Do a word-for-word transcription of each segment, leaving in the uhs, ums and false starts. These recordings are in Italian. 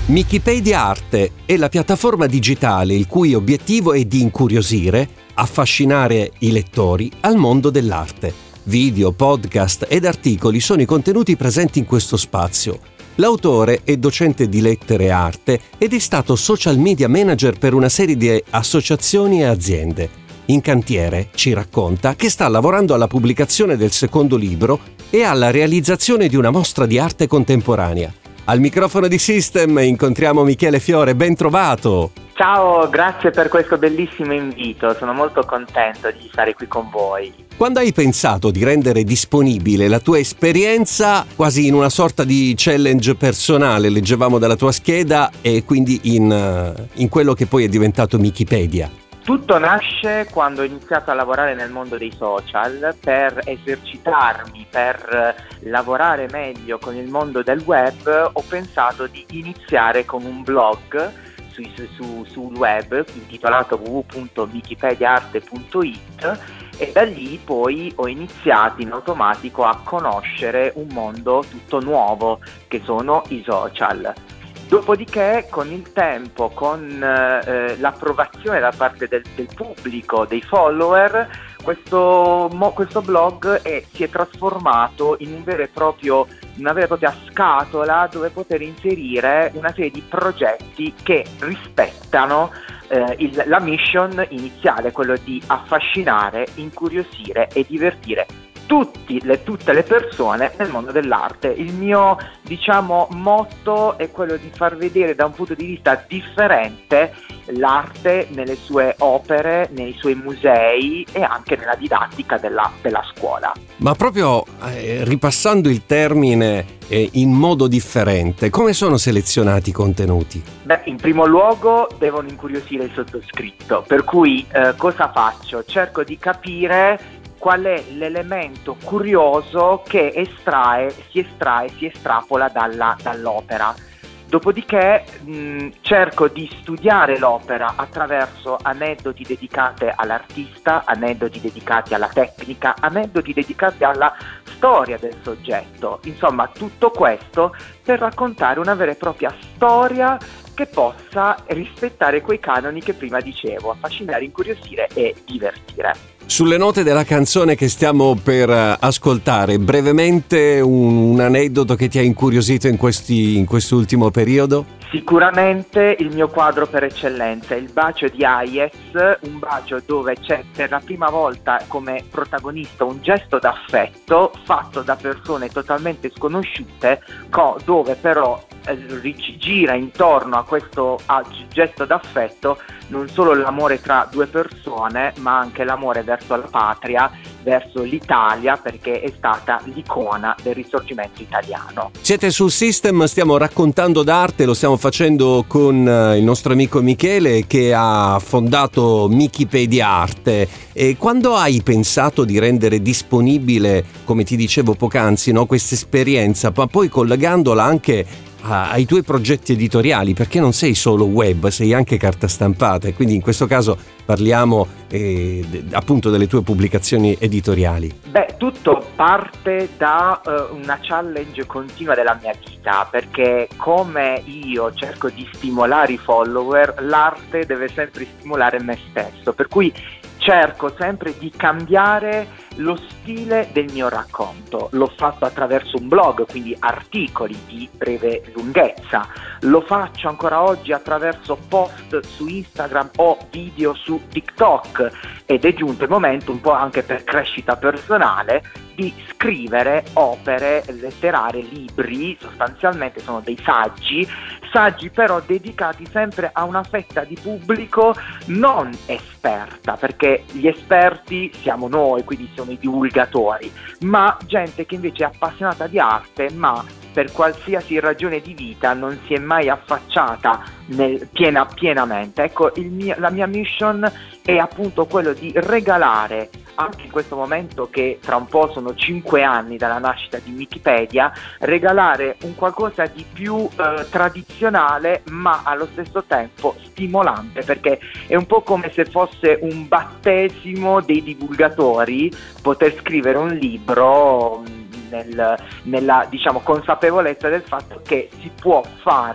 Wikipedia Arte è la piattaforma digitale il cui obiettivo è di incuriosire, affascinare i lettori al mondo dell'arte. Video, podcast ed articoli sono i contenuti presenti in questo spazio. L'autore è docente di lettere e arte ed è stato social media manager per una serie di associazioni e aziende. In cantiere ci racconta che sta lavorando alla pubblicazione del secondo libro e alla realizzazione di una mostra di arte contemporanea. Al microfono di System incontriamo Michele Fiore, ben trovato! Ciao, grazie per questo bellissimo invito, sono molto contento di stare qui con voi. Quando hai pensato di rendere disponibile la tua esperienza quasi in una sorta di challenge personale, leggevamo dalla tua scheda, e quindi in, in quello che poi è diventato Wikipedia? Tutto nasce quando ho iniziato a lavorare nel mondo dei social per esercitarmi, per lavorare meglio con il mondo del web. Ho pensato di iniziare con un blog su, su, sul web intitolato w w w punto wikipedia arte punto i t e da lì poi ho iniziato in automatico a conoscere un mondo tutto nuovo che sono i social. Dopodiché, con il tempo, con eh, l'approvazione da parte del, del pubblico, dei follower, questo, mo, questo blog è, si è trasformato in un vero e proprio, una vera e propria scatola dove poter inserire una serie di progetti che rispettano eh, il, la mission iniziale, quello di affascinare, incuriosire e divertire Tutti le, tutte le persone nel mondo dell'arte. Il mio, diciamo, motto è quello di far vedere da un punto di vista differente l'arte nelle sue opere, nei suoi musei e anche nella didattica della, della scuola. Ma proprio eh, ripassando il termine eh, in modo differente, come sono selezionati i contenuti? Beh, in primo luogo devono incuriosire il sottoscritto, per cui eh, cosa faccio? Cerco di capire qual è l'elemento curioso che estrae, si estrae, si estrapola dalla, dall'opera. Dopodiché mh, cerco di studiare l'opera attraverso aneddoti dedicati all'artista, aneddoti dedicati alla tecnica, aneddoti dedicati alla storia del soggetto. Insomma, tutto questo per raccontare una vera e propria storia che possa rispettare quei canoni che prima dicevo, affascinare, incuriosire e divertire. Sulle note della canzone che stiamo per ascoltare, brevemente un, un aneddoto che ti ha incuriosito in questi in quest'ultimo periodo? Sicuramente il mio quadro per eccellenza, Il bacio di Hayez, un bacio dove c'è per la prima volta come protagonista un gesto d'affetto fatto da persone totalmente sconosciute, co- dove però eh, gira intorno a questo a gesto d'affetto non solo l'amore tra due persone, ma anche l'amore verso la patria, verso l'Italia, perché è stata l'icona del risorgimento italiano. Siete sul System, stiamo raccontando d'arte, lo stiamo facendo con il nostro amico Michele che ha fondato Wikipedia Arte. E quando hai pensato di rendere disponibile, come ti dicevo poc'anzi, no, questa esperienza, ma poi collegandola anche ai tuoi progetti editoriali, perché non sei solo web, sei anche carta stampata, e quindi in questo caso parliamo eh, appunto delle tue pubblicazioni editoriali. Beh, tutto parte da uh, una challenge continua della mia vita, perché come io cerco di stimolare i follower, l'arte deve sempre stimolare me stesso, per cui cerco sempre di cambiare lo stile del mio racconto. L'ho fatto attraverso un blog, quindi articoli di breve lunghezza. Lo faccio ancora oggi attraverso post su Instagram o video su TikTok, ed è giunto il momento, un po' anche per crescita personale, di scrivere opere letterarie, libri, sostanzialmente sono dei saggi, saggi però dedicati sempre a una fetta di pubblico non esperta, perché gli esperti siamo noi, quindi sono i divulgatori, ma gente che invece è appassionata di arte, ma per qualsiasi ragione di vita non si è mai affacciata nel, piena, pienamente. Ecco, il mio, la mia mission è appunto quello di regalare, anche in questo momento che tra un po' sono cinque anni dalla nascita di Wikipedia, regalare un qualcosa di più eh, tradizionale ma allo stesso tempo stimolante, perché è un po' come se fosse un battesimo dei divulgatori poter scrivere un libro nel, nella, diciamo, consapevolezza del fatto che si può fare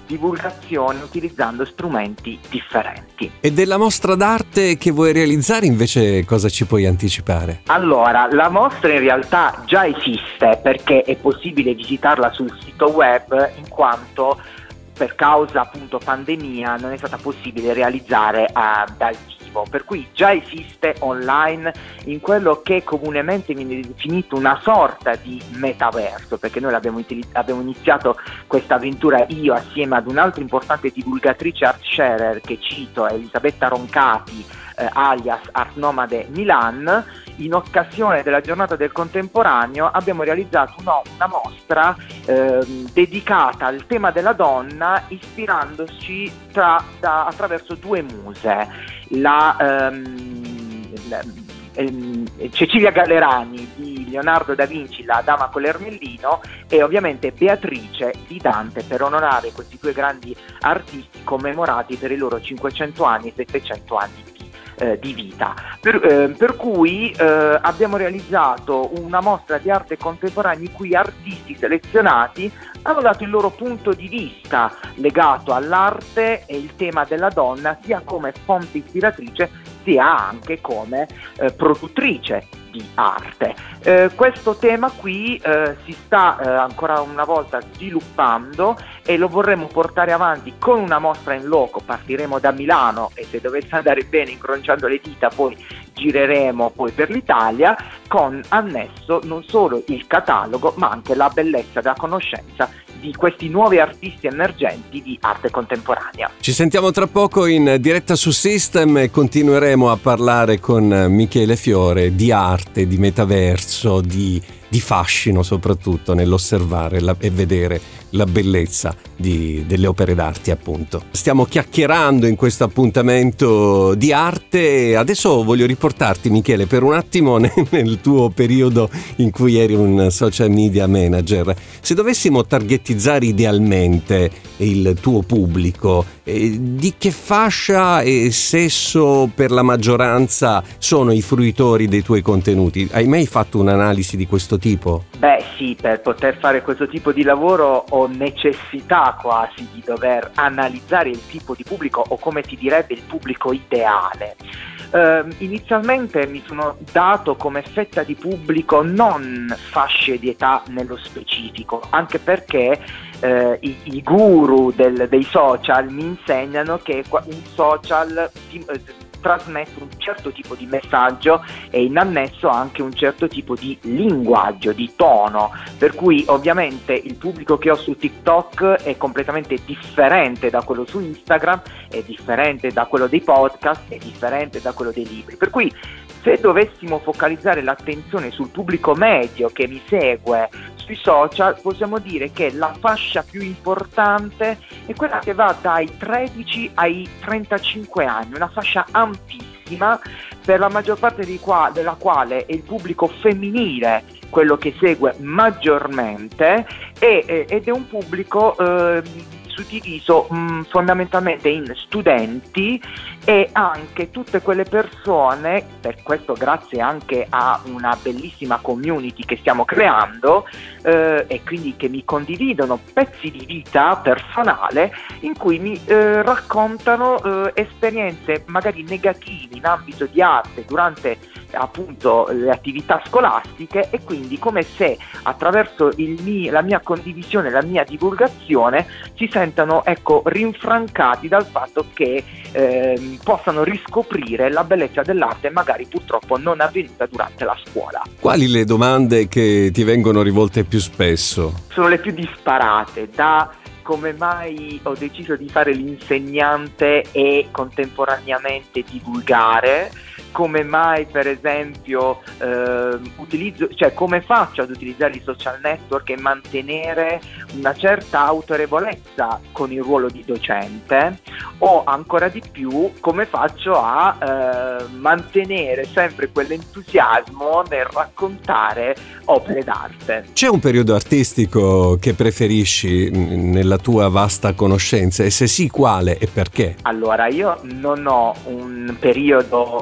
divulgazione utilizzando strumenti differenti. E della mostra d'arte che vuoi realizzare invece cosa ci puoi anticipare? Allora, la mostra in realtà già esiste perché è possibile visitarla sul sito web, in quanto per causa appunto pandemia non è stata possibile realizzare uh, dal vivo, per cui già esiste online in quello che comunemente viene definito una sorta di metaverso, perché noi l'abbiamo utili- abbiamo iniziato questa avventura io assieme ad un'altra importante divulgatrice art sharer che cito, Elisabetta Roncati, eh, alias Art Nomade Milan. In occasione della giornata del contemporaneo abbiamo realizzato una, una mostra eh, dedicata al tema della donna, ispirandoci tra, da, attraverso due muse, la, ehm, la ehm, Cecilia Gallerani di Leonardo da Vinci, la Dama con l'Ermellino, e ovviamente Beatrice di Dante, per onorare questi due grandi artisti commemorati per i loro cinquecento anni e settecento anni di Eh, di vita, per, eh, per cui eh, abbiamo realizzato una mostra di arte contemporanea in cui artisti selezionati hanno dato il loro punto di vista legato all'arte e il tema della donna, sia come fonte ispiratrice sia anche come eh, produttrice di arte. Eh, questo tema qui eh, si sta eh, ancora una volta sviluppando e lo vorremmo portare avanti con una mostra in loco. Partiremo da Milano e, se dovesse andare bene, incrociando le dita, poi gireremo poi per l'Italia, con annesso non solo il catalogo ma anche la bellezza della conoscenza di questi nuovi artisti emergenti di arte contemporanea. Ci sentiamo tra poco in diretta su System e continueremo a parlare con Michele Fiore di arte, di metaverso, di, di fascino soprattutto nell'osservare la, e vedere la bellezza di, delle opere d'arte, appunto. Stiamo chiacchierando in questo appuntamento di arte. Adesso voglio riportarti, Michele, per un attimo nel tuo periodo in cui eri un social media manager. Se dovessimo targetizzare idealmente il tuo pubblico, eh, di che fascia e sesso per la maggioranza sono i fruitori dei tuoi contenuti? Hai mai fatto un'analisi di questo tipo? Beh sì, per poter fare questo tipo di lavoro ho necessità quasi di dover analizzare il tipo di pubblico, o come si direbbe il pubblico ideale. Uh, inizialmente mi sono dato come fetta di pubblico non fasce di età nello specifico, anche perché uh, i, i guru del, dei social mi insegnano che un social ti, uh, trasmette un certo tipo di messaggio e in annesso anche un certo tipo di linguaggio, di tono, per cui ovviamente il pubblico che ho su TikTok è completamente differente da quello su Instagram, è differente da quello dei podcast, è differente da quello dei libri, per cui se dovessimo focalizzare l'attenzione sul pubblico medio che mi segue sui social, possiamo dire che la fascia più importante è quella che va dai tredici ai trentacinque anni, una fascia ampissima, per la maggior parte di qua, della quale è il pubblico femminile quello che segue maggiormente, e, ed è un pubblico eh, suddiviso mh, fondamentalmente in studenti e anche tutte quelle persone, per questo grazie anche a una bellissima community che stiamo creando eh, e quindi che mi condividono pezzi di vita personale in cui mi eh, raccontano eh, esperienze magari negative in ambito di arte durante appunto le attività scolastiche, e quindi come se attraverso il mio, la mia condivisione, la mia divulgazione si sentano ecco rinfrancati dal fatto che eh, possano riscoprire la bellezza dell'arte magari purtroppo non avvenuta durante la scuola. Quali le domande che ti vengono rivolte più spesso? Sono le più disparate, da come mai ho deciso di fare l'insegnante e contemporaneamente divulgare, come mai per esempio eh, utilizzo, cioè come faccio ad utilizzare i social network e mantenere una certa autorevolezza con il ruolo di docente, o ancora di più come faccio a eh, mantenere sempre quell'entusiasmo nel raccontare opere d'arte. C'è un periodo artistico che preferisci nella tua vasta conoscenza, e se sì quale e perché? Allora, io non ho un periodo eh, preferito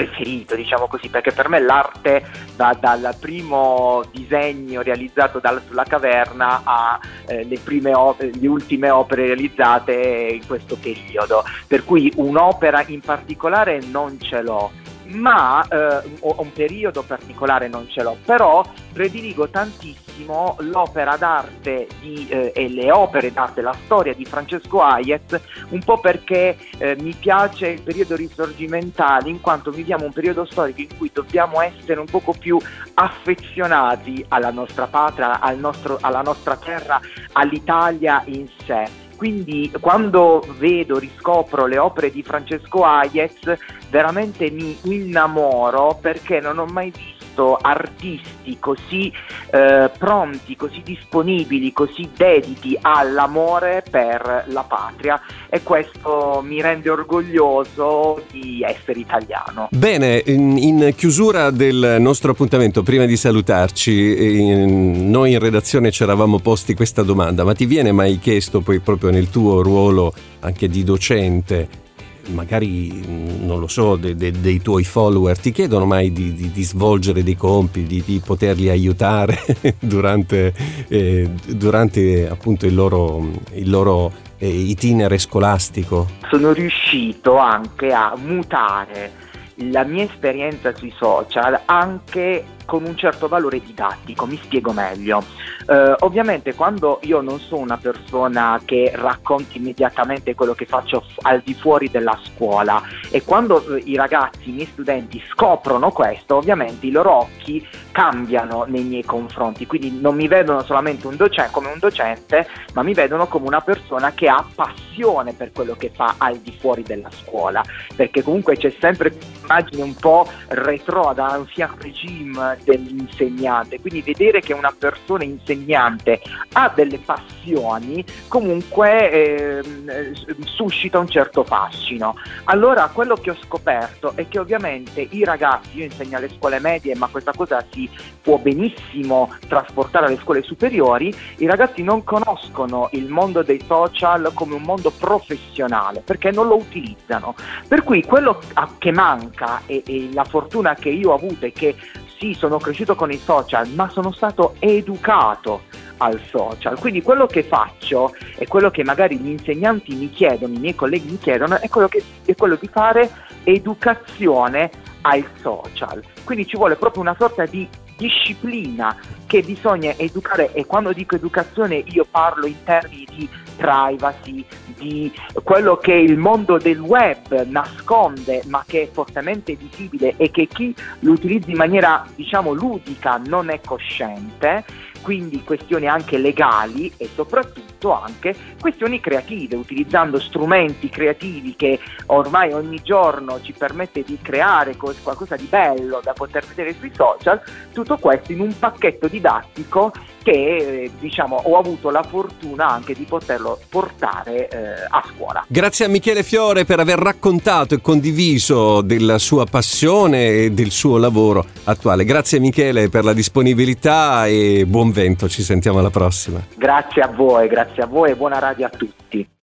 preferito, diciamo così, perché per me l'arte va dal primo disegno realizzato dal, sulla caverna a eh, le prime opere, le ultime opere realizzate in questo periodo, per cui un'opera in particolare non ce l'ho, ma eh, un periodo particolare non ce l'ho, però prediligo tantissimo l'opera d'arte di, eh, e le opere d'arte, la storia di Francesco Hayez, un po' perché eh, mi piace il periodo risorgimentale, in quanto viviamo un periodo storico in cui dobbiamo essere un poco più affezionati alla nostra patria, al nostro, alla nostra terra, all'Italia in sé. Quindi quando vedo, riscopro le opere di Francesco Hayez, veramente mi innamoro, perché non ho mai visto artisti così eh, pronti, così disponibili, così dediti all'amore per la patria, e questo mi rende orgoglioso di essere italiano. Bene, in, in chiusura del nostro appuntamento, prima di salutarci, in, noi in redazione ci eravamo posti questa domanda: ma ti viene mai chiesto, poi proprio nel tuo ruolo anche di docente, magari non lo so, de, de, dei tuoi follower ti chiedono mai di, di, di svolgere dei compiti, di, di poterli aiutare durante, eh, durante appunto il loro, il loro eh, itinere scolastico? Sono riuscito anche a mutare la mia esperienza sui social anche con un certo valore didattico. Mi spiego meglio. Uh, ovviamente quando io non sono una persona che racconta immediatamente quello che faccio f- al di fuori della scuola, e quando uh, i ragazzi, i miei studenti scoprono questo, ovviamente i loro occhi cambiano nei miei confronti, quindi non mi vedono solamente un docente, come un docente, ma mi vedono come una persona che ha passione per quello che fa al di fuori della scuola, perché comunque c'è sempre un'immagine un po' retro, ad ancien regime dell'insegnante, quindi vedere che una persona insegnante ha delle passioni comunque eh, suscita un certo fascino. Allora quello che ho scoperto è che ovviamente i ragazzi, io insegno alle scuole medie, ma questa cosa si può benissimo trasportare alle scuole superiori, i ragazzi non conoscono il mondo dei social come un mondo professionale, perché non lo utilizzano, per cui quello che manca, e, e la fortuna che io ho avuto è che sì, sono cresciuto con i social, ma sono stato educato al social, quindi quello che faccio e quello che magari gli insegnanti mi chiedono, i miei colleghi mi chiedono, è quello, che, è quello di fare educazione ai social, quindi ci vuole proprio una sorta di disciplina che bisogna educare, e quando dico educazione io parlo in termini di privacy, di quello che il mondo del web nasconde ma che è fortemente visibile e che chi lo utilizza in maniera, diciamo, ludica non è cosciente, quindi questioni anche legali e soprattutto anche questioni creative, utilizzando strumenti creativi che ormai ogni giorno ci permette di creare qualcosa di bello da poter vedere sui social, tutto questo in un pacchetto didattico che eh, diciamo ho avuto la fortuna anche di poterlo portare eh, a scuola. Grazie a Michele Fiore per aver raccontato e condiviso della sua passione e del suo lavoro attuale. Grazie Michele per la disponibilità e buon vento, ci sentiamo alla prossima. Grazie a voi, grazie a voi e buona radio a tutti.